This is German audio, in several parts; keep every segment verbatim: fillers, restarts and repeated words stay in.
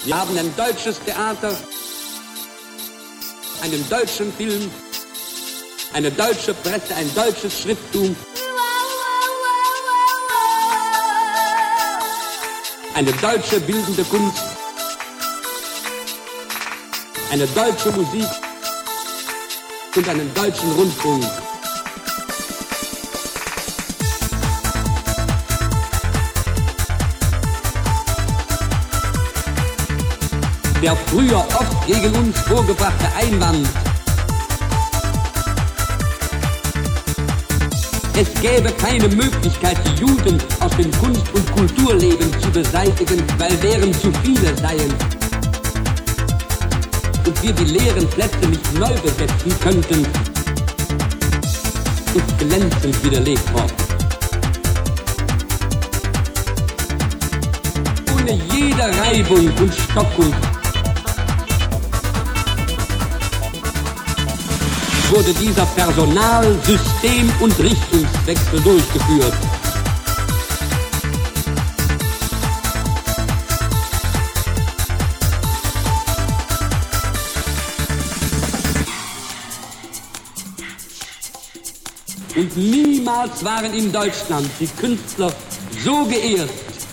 Wir haben ein deutsches Theater, einen deutschen Film, eine deutsche Presse, ein deutsches Schrifttum, eine deutsche bildende Kunst, eine deutsche Musik und einen deutschen Rundfunk. Der früher oft gegen uns vorgebrachte Einwand, es gäbe keine Möglichkeit, die Juden aus dem Kunst- und Kulturleben zu beseitigen, weil wären zu viele seien und wir die leeren Plätze nicht neu besetzen könnten, ist glänzend widerlegt worden. Ohne jede Reibung und Stockung wurde dieser Personal-, System- und Richtungswechsel durchgeführt. Und niemals waren in Deutschland die Künstler so geehrt,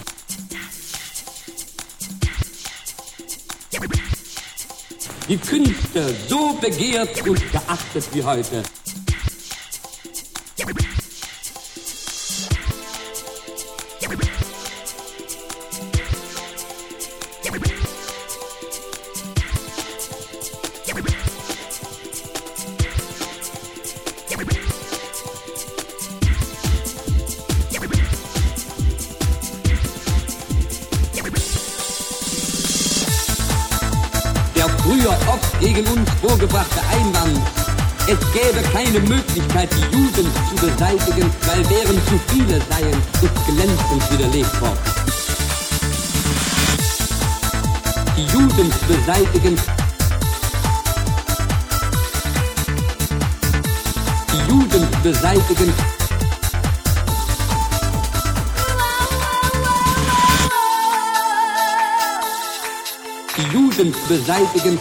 die Künste so begehrt und geachtet wie heute. Der früher oft gegen uns vorgebrachte Einwand, es gäbe keine Möglichkeit, die Juden zu beseitigen, weil wären zu viele seien, ist glänzend widerlegt worden. Die Juden beseitigen, die Juden beseitigen, die Juden beseitigen,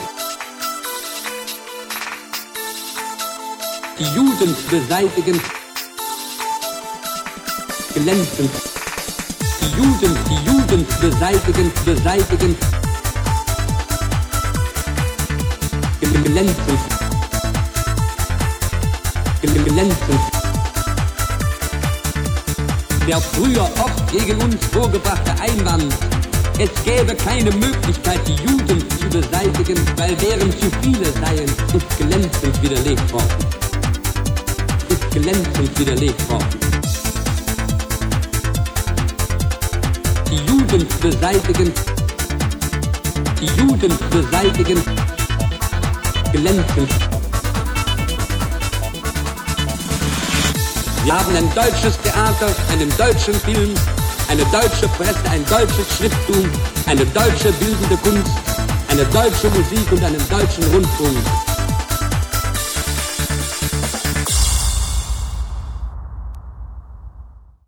die Juden beseitigen, glänzend, die Juden, die Juden beseitigen, beseitigen, glänzend, glänzend. Der früher oft gegen uns vorgebrachte Einwand, es gäbe keine Möglichkeit, die Juden zu beseitigen, weil wären zu viele seien, ist glänzend widerlegt worden. Ist glänzend widerlegt worden. Die Juden beseitigen, die Juden beseitigen, glänzend. Wir haben ein deutsches Theater, einen deutschen Film, eine deutsche Presse, ein deutsches Schrifttum, eine deutsche bildende Kunst, eine deutsche Musik und einen deutschen Rundfunk.